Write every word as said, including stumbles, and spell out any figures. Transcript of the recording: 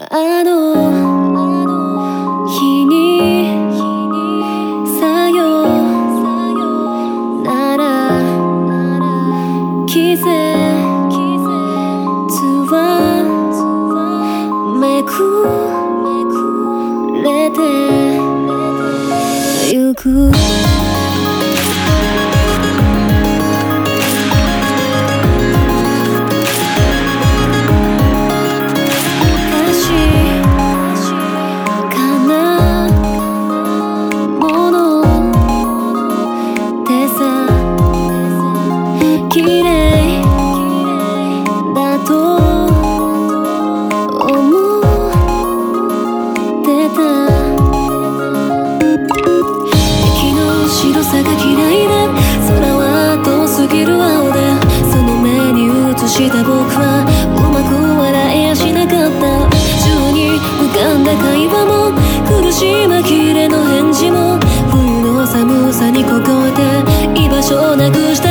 あの日にさよなら季節はめくれてゆく綺麗だと思ってた雪の白さが嫌いで空は遠すぎる青でその目に映した僕はうまく笑えやしなかった宙に浮かんだ会話も苦し紛れの返事も冬の寒さに凍えて居場所をなくした